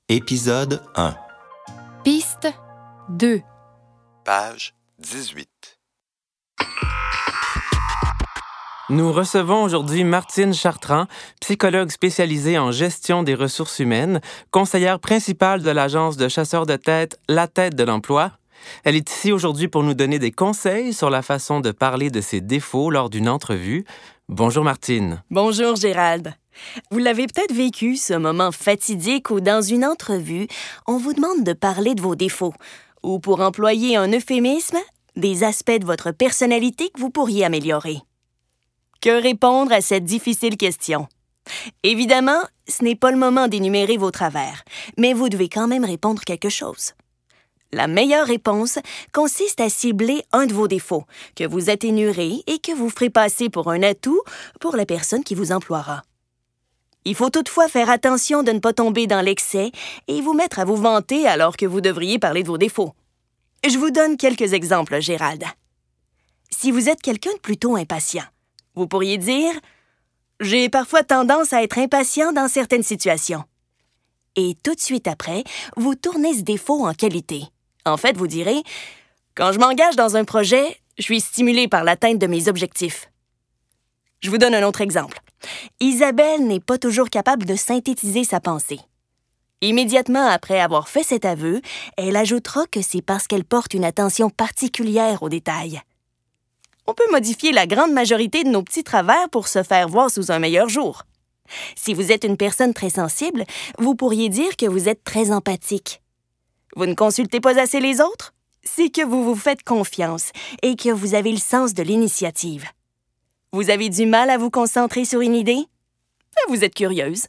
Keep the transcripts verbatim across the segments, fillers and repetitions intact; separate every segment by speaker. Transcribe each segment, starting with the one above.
Speaker 1: Épisode un.
Speaker 2: Piste deux.
Speaker 3: Page dix-huit.
Speaker 4: Nous recevons aujourd'hui Martine Chartrand, psychologue spécialisée en gestion des ressources humaines, conseillère principale de l'agence de chasseurs de tête La Tête de l'Emploi. Elle est ici aujourd'hui pour nous donner des conseils sur la façon de parler de ses défauts lors d'une entrevue. Bonjour Martine.
Speaker 5: Bonjour Gérald. Vous l'avez peut-être vécu, ce moment fatidique où, dans une entrevue, on vous demande de parler de vos défauts, ou pour employer un euphémisme, des aspects de votre personnalité que vous pourriez améliorer. Que répondre à cette difficile question? Évidemment, ce n'est pas le moment d'énumérer vos travers, mais vous devez quand même répondre quelque chose. La meilleure réponse consiste à cibler un de vos défauts, que vous atténuerez et que vous ferez passer pour un atout pour la personne qui vous emploiera. Il faut toutefois faire attention de ne pas tomber dans l'excès et vous mettre à vous vanter alors que vous devriez parler de vos défauts. Je vous donne quelques exemples, Gérald. Si vous êtes quelqu'un de plutôt impatient, vous pourriez dire « J'ai parfois tendance à être impatient dans certaines situations ». Et tout de suite après, vous tournez ce défaut en qualité. En fait, vous direz « Quand je m'engage dans un projet, je suis stimulé par l'atteinte de mes objectifs ». Je vous donne un autre exemple. Isabelle n'est pas toujours capable de synthétiser sa pensée. Immédiatement après avoir fait cet aveu, elle ajoutera que c'est parce qu'elle porte une attention particulière aux détails. On peut modifier la grande majorité de nos petits travers pour se faire voir sous un meilleur jour. Si vous êtes une personne très sensible, vous pourriez dire que vous êtes très empathique. Vous ne consultez pas assez les autres? C'est que vous vous faites confiance et que vous avez le sens de l'initiative. Vous avez du mal à vous concentrer sur une idée? Vous êtes curieuse.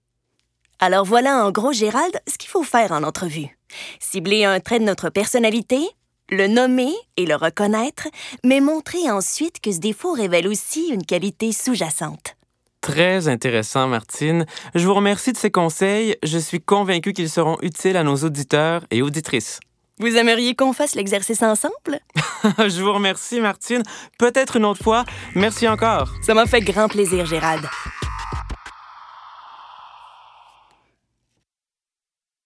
Speaker 5: Alors voilà en gros, Gérald, ce qu'il faut faire en entrevue. Cibler un trait de notre personnalité, le nommer et le reconnaître, mais montrer ensuite que ce défaut révèle aussi une qualité sous-jacente.
Speaker 4: Très intéressant, Martine. Je vous remercie de ces conseils. Je suis convaincue qu'ils seront utiles à nos auditeurs et auditrices.
Speaker 5: Vous aimeriez qu'on fasse l'exercice ensemble?
Speaker 4: Je vous remercie, Martine. Peut-être une autre fois. Merci encore.
Speaker 5: Ça m'a fait grand plaisir, Gérald.